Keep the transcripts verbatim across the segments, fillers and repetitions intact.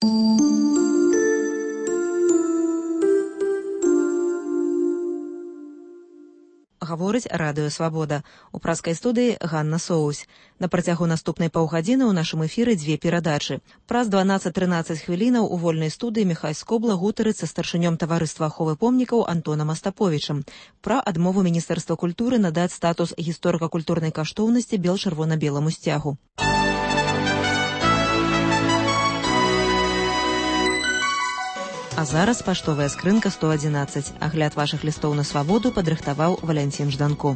Гаворыць радыё «Свабода». У праскай студыі Ганна Соусь. На працягу наступнай паўгадзіны ў нашым эфіры дзве перадачы. Праз дванаццаць-трынаццаць хвілінаў у вольнай студыі Міхай Скобла гутарыць са старшынём таварыства аховы помнікаў Антонам Астаповічам пра адмову Міністэрства культуры надаць статус гісторыка-культурнай каштоўнасці бел-чырвона-беламу сцягу. А зараз паштовая скрынка сто адзінаццаць. Агляд вашых лістоў на свабоду падрыхтаваў Валянцін Жданко.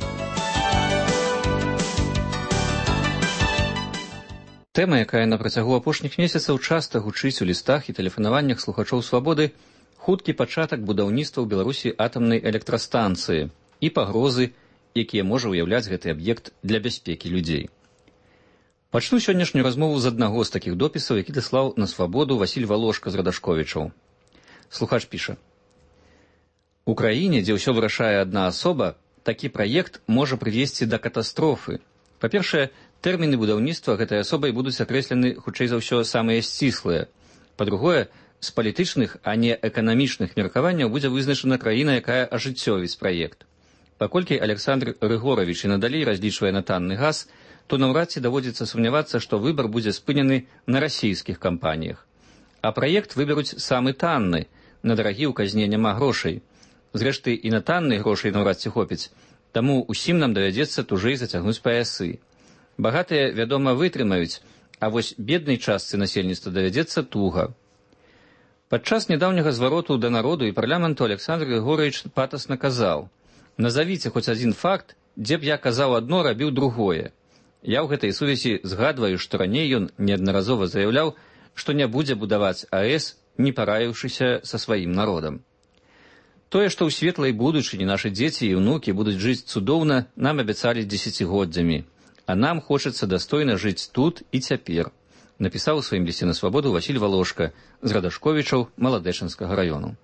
Тэма, якая на працягу апошніх месяцаў часта гучыць у лістах і тэлефанаваннях слухачоў свабоды, хуткі пачатак будаўніцтва ў Беларусі атамнай электрастанцыі і пагрозы, якія можа ўяўляць гэты аб'ект для бяспекі людзей. Пачну сённяшнюю размову з аднаго з такіх допісаў, які даслаў на свабоду Васіль Валошка з Радашковічаў. Слухач піша: «У краіне, дзе ўсё вырашае адна асоба, такі праект можа прывесці да катастрофы. Па-першае, тэрміны будаўніцтва гэтай асобай будуць акрэслены, хутчэй за ўсё, самыя сціслыя. Па-другое, з палітычных, а не эканамічных меркаванняў будзе вызначана краіна, якая ажыццёвіць праект. Паколькі Александр Рыгоравіч і надалей разлічвае на танны газ, то наўрад ці даводзіцца сумнявацца, што выбар будзе спынены на расійскіх кампаніях. А праект выберуць самы танны, на дарагі ў казне няма грошай. Зрэшты, і на танны грошай наўрад ці хопіць, таму усім нам давядзецца тужэй зацягнуць паясы. Багатыя, вядома, вытрымаюць, а вось беднай частцы насельніцтва давядзецца туга». Падчас нядаўняга звароту да народу і парламенту Александр Григорович патасна казаў: «Назавіце хоць адзін факт, дзе б я казаў адно, рабіў другое». Я ў гэтай сувязі згадваю, што раней ён неаднаразова заяўляў, што не будзе будаваць АЭС, не параіўшыся са сваім народам. Тое, што ў светлай будучыні нашы дзеці і ўнукі будуць жыць цудоўна, нам абяцалі дзесяцігоддзямі, а нам хочацца дастойна жыць тут і цяпер, напісаў у сваім лісце на свабоду Васіль Валошка з Радашковічаў Маладэчанскага раёну.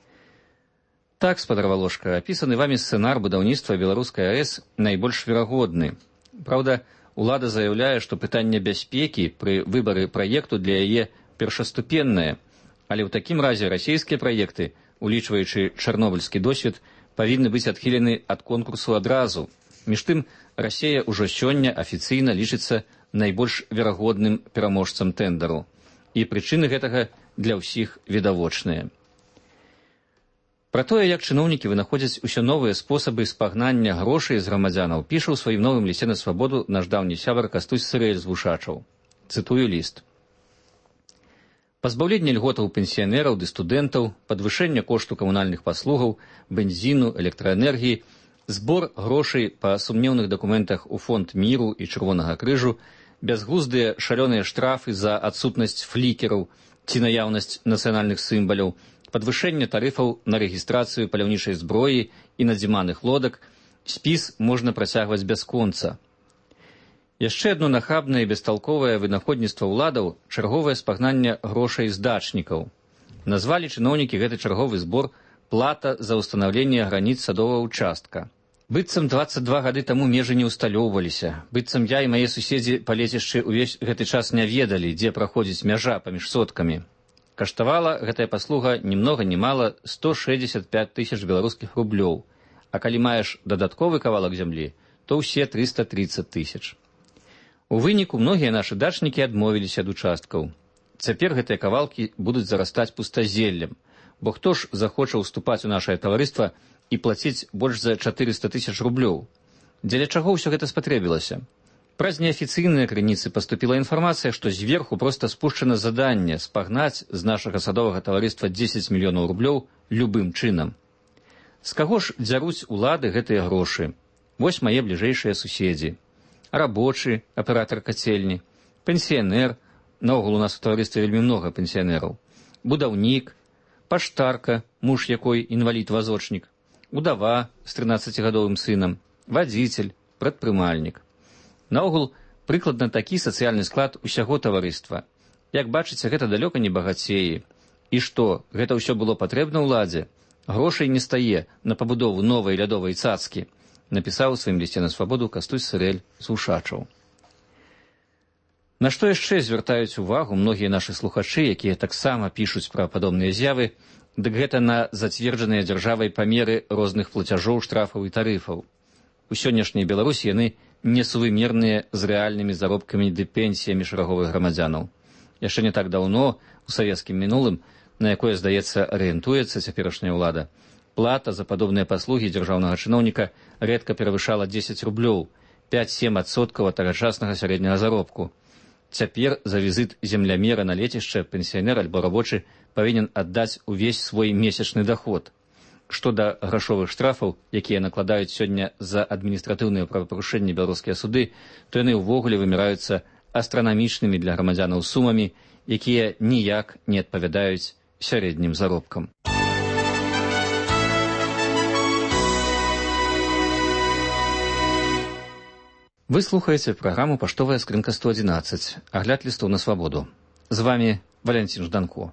Так, спадар Валошка, апісаны вамі сцэнар будаўніцтва беларускай АЭС найбольш верагодны. Праўда, улада заяўляе, што пытанне бяспекі пры выбары праекту для яе першаступеннае, але ў такім разе расійскія праекты, улічваючы чарнобыльскі досвед, павінны быць адхілены ад конкурсу адразу. Між тым, Расія ўжо сёння афіцыйна лічыцца найбольш верагодным пераможцам тэндару. І прычыны гэтага для ўсіх відавочныя. Пра тое, як чыноўнікі вынаходзяць усё новыя спосабы спагнання грошай з грамадзянаў, піша ў сваім новым лісце на свабоду наш даўні сябар Кастусь Сырэль з Вушачаў. Цытую ліст. «Пазбаўленне льготаў пенсіянераў ды студэнтаў, падвышэнне кошту камунальных паслугаў, бензіну, электраэнергіі, збор грошай па сумнеўных дакументах у фонд міру і Чырвонага крыжу, бязглуздыя шалёныя штрафы за адсутнасць флікераў ці наяўнасць нацыянальных сімваляў, падвышэнне тарыфаў на рэгістрацыю паляўнічай зброі і надзіманых лодак, спіс можна працягваць бясконца. Яшчэ адно нахабнае і бесталковае вынаходніцтва ўладаў – чарговае спагнанне грошай з дачнікаў. Назвалі чыноўнікі гэты чарговы збор «плата за ўстанаўленне граніц садовага ўчастка». Быццам дваццаць два гады таму межы не ўсталёўваліся, быццам я і мае суседзі па лецішчы ўвесь гэты час не ведалі, дзе праходзіць мяжа паміж соткамі. Каштавала гэтая паслуга ні многа ні мала сто шэсцьдзесят пяць тысяч беларускіх рублёў, а калі маеш дадатковы кавалак зямлі, то ўсе трыста трыццаць тысяч. У выніку многія нашы дачнікі адмовіліся ад участкаў. Цяпер гэтыя кавалкі будуць зарастаць пустазеллем, бо хто ж захоча ўступаць у нашае таварыства і плаціць больш за чатырыста тысяч рублёў? Дзеля чаго ўсё гэта спатрэбілася? Праз неафіцыйныя крыніцы паступіла інфармацыя, што зверху проста спушчана заданне спагнаць з нашага садовага таварыства дзесяць мільёнаў рублёў любым чынам. З каго ж дзяруць улады гэтыя грошы? Вось мае бліжэйшыя суседзі. Рабочы, аператар кацельні, пенсіянер, наогул у нас у таварыстве вельмі многа пенсіянераў, будаўнік, паштарка, муж якой інвалід-вазочнік, удава з трынаццацігадовым сынам, вадзіцель, прадпрымальнік. Наогул, прыкладна такі сацыяльны склад усяго таварыства. Як бачыце, гэта далёка не багацеі. І што, гэта ўсё было патрэбна ўладзе? Грошай не стае на пабудову новай лядовай цацкі, напісаў у сваім лісце на свабоду Кастусь Сырэль з Вушачаў. На што яшчэ звяртаюць увагу многія нашы слухачы, якія таксама пішуць пра падобныя з'явы, дык гэта на зацверджаныя дзяржавай памеры розных плацяжоў, штрафаў і тарыфаў. У сённяшняй Беларусі яны несувымерныя з рэальнымі заробкамі ды пенсіямі шараговых грамадзянаў. Яшчэ не так даўно, у савецкім мінулым, на якое, здаецца, арыентуецца цяперашняя ўлада, плата за падобныя паслугі дзяржаўнага чыноўніка рэдка перавышала дзесяць рублёў, пяць-сем адсоткаў ад тагачаснага сярэдняга заробку. Цяпер за візіт землямера на лецішча пенсіянер альбо рабочы павінен аддаць увесь свой месячны даход. Што да грашовых штрафаў, якія накладаюць сёння за адміністратыўныя правапарушэнні беларускія суды, то яны ўвогуле выміраюцца астранамічнымі для грамадзянаў сумамі, якія ніяк не адпавядаюць сярэднім заробкам. Вы слухаеце праграму «Паштовая скрынка сто адзінаццаць», агляд лістоў на свабоду. З вамі Валянцін Жданко.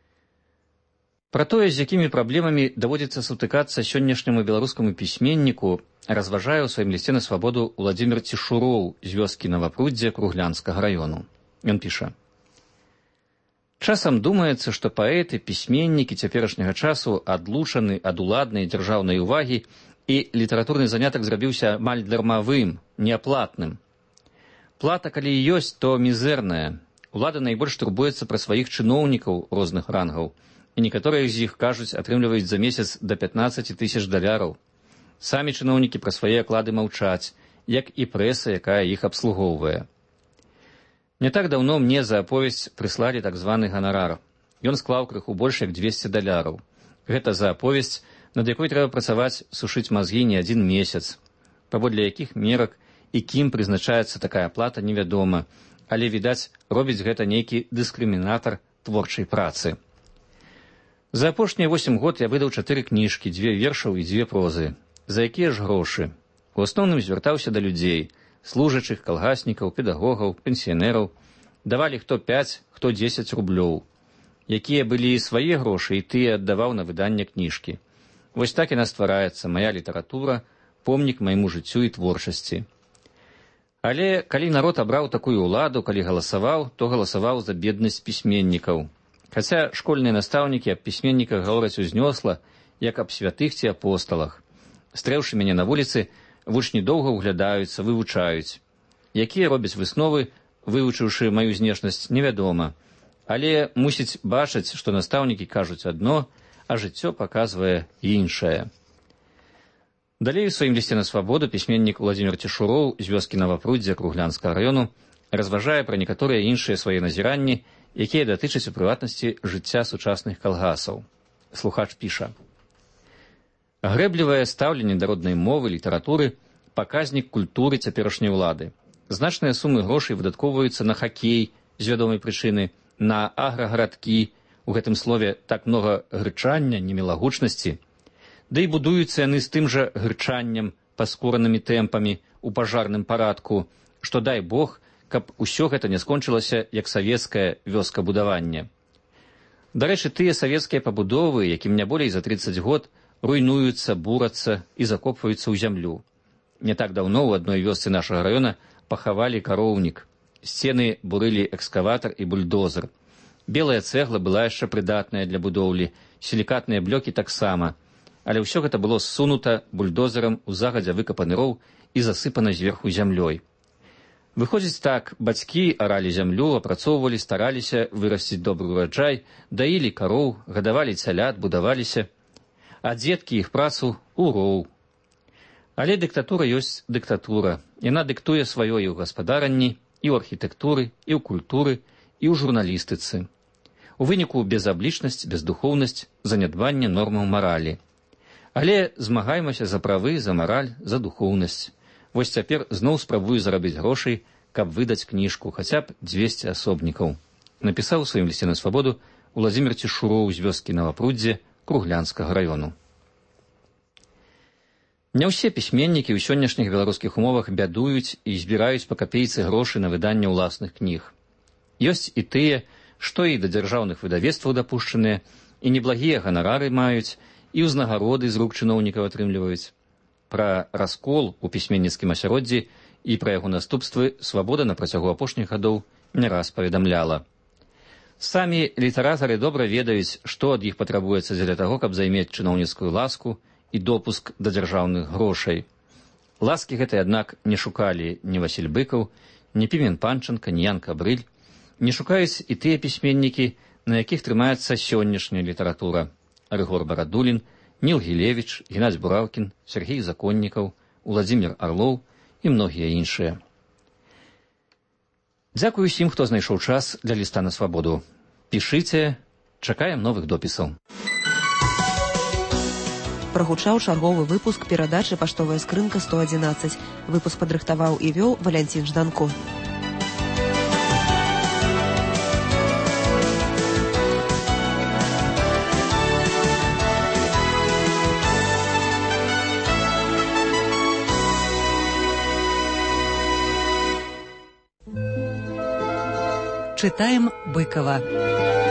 Пра тое, з якімі праблемамі даводзіцца сутыкацца сённяшняму беларускаму пісьменніку, разважае ў сваім лісце на свабоду Уладзімір Цішуроў з вёскі Навапруддзе Круглянскага раёну. Ён піша: «Часам думаецца, што паэты, пісьменнікі цяперашняга часу адлучаны ад уладнай дзяржаўнай увагі, і літаратурны занятак зрабіўся амаль дармавым, неаплатным. Плата, калі і ёсць, то мізэрная. Улада найбольш турбуецца пра сваіх чыноўнікаў розных рангаў, і некаторыя з іх, кажуць, атрымліваюць за месяц да пятнаццаці тысяч даляраў. Самі чыноўнікі пра свае аклады маўчаць, як і прэса, якая іх абслугоўвае. Не так даўно мне за аповесць прыслалі так званы ганарар. Ён склаў крыху больш як дзвесце даляраў. Гэта за аповесць, над якой трэба працаваць, сушыць мазгі не адзін месяц. Паводле якіх мерак і кім прызначаецца такая плата, невядома, але, відаць, робіць гэта нейкі дыскрымінатар творчай працы. За апошнія восем год я выдаў чатыры кніжкі, дзве вершаў і дзве прозы. За якія ж грошы? У асноўным звяртаўся да людзей, служачых, калгаснікаў, педагогаў, пенсіянераў. Давалі хто пяць, хто дзесяць рублёў. Якія былі і свае грошы, і тыя аддаваў на выданне кніжкі. Вось так яна ствараецца, мая літаратура, помнік майму жыццю і творчасці. Але калі народ абраў такую ўладу, калі галасаваў, то галасаваў за беднасць пісьменнікаў. Хаця школьныя настаўнікі аб пісьменніках гавораць узнёсла, як аб святых ці апосталах. Стрэўшы мяне на вуліцы, вучні доўга ўглядаюцца, вывучаюць. Якія робяць высновы, вывучыўшы маю знешнасць, невядома. Але мусіць бачыць, што настаўнікі кажуць адно, а жыццё паказвае іншае. Далей у сваім лісце на свабоду пісьменнік Уладзімір Цішуроў з вёскі Навапруддзе Круглянскага раёну разважае пра некаторыя іншыя свае назіранні, якія датычаць у прыватнасці жыцця сучасных калгасаў. Слухач піша: «Грэблівае стаўленне да роднай мовы, літаратуры – паказнік культуры цяперашняй улады. Значныя сумы грошай выдаткоўваюцца на хакей з вядомай прычыны, на аграгарадкі, у гэтым слове так многа грычання, немілагучнасці. Да і будуюцца яны з тым жа грычаннем, паскоранымі тэмпамі, у пажарным парадку, што дай Бог, каб усё гэта не скончылася як савецкае вёскабудаванне. Дарэчы, тыя савецкія пабудовы, якім не болей за трыццаць год, руйнуюцца, бурацца і закопваюцца ў зямлю. Не так даўно ў адной вёсцы нашага раёна пахавалі кароўнік. Сцены бурылі экскаватар і бульдозер. Белая цэгла была яшчэ прыдатная для будоўлі, сілікатныя блёкі таксама, але ўсё гэта было ссунута бульдозерам у загадзя выкапаны роў і засыпана зверху зямлёй. Выходзіць так, бацькі аралі зямлю, апрацоўвалі, стараліся вырасціць добры ураджай, даілі кароў, гадавалі цялят, будаваліся, а дзеткі іх працу ў роў. Але дыктатура ёсць дыктатура. Яна дыктуе сваё і ў гаспадаранні, і ў архітэктуры, і ў культуры, і ў журналістыцы. У выніку безаблічнасць, бездухоўнасць, занядбанне нормаў маралі. Але змагаймася за правы, за мараль, за духоўнасць. Вось цяпер зноў спрабую зарабіць грошай, каб выдаць кніжку, хаця б дзвесце асобнікаў. Напісаў у сваім лісце на свабоду Уладзімір Цішуроў з вёскі Навапруддзе Круглянскага раёну. Не ўсе пісьменнікі ў сённяшніх беларускіх умовах бядуюць і збіраюць па капейцы грошы на выданне ўласных кніг. Ёсць і тыя, што і да дзяржаўных выдавецтваў дапушчаныя, і неблагія ганарары маюць, і ўзнагароды з рук чыноўнікаў атрымліваюць. Пра раскол у пісьменніцкім асяроддзі і пра яго наступствы свабода на працягу апошніх гадоў не раз паведамляла. Самі літаратары добра ведаюць, што ад іх патрабуецца дзеля таго, каб займець чыноўніцкую ласку і допуск да дзяржаўных грошай. Ласкі гэтай, аднак, не шукалі ні Васіль Быкаў, ні Пімен Панченка, ні Ян Кабрыль, не шукаюць і тыя пісьменнікі, на якіх трымаецца сённяшняя літаратура. Рыгор Барадулін, Ніл Гілевіч, Геннадзь Бураўкін, Сергей Законнікаў, Уладзімір Арлоў і многія іншыя. Дзякую усім, хто знайшоў час для ліста на свабоду. Пішыце, чакаем новых допісаў. Прагучаў чарговы выпуск перадачы «Паштовая скрынка сто адзінаццаць». Выпуск падрыхтаваў і вёў Валянцін Жданко. Читаем Быкова.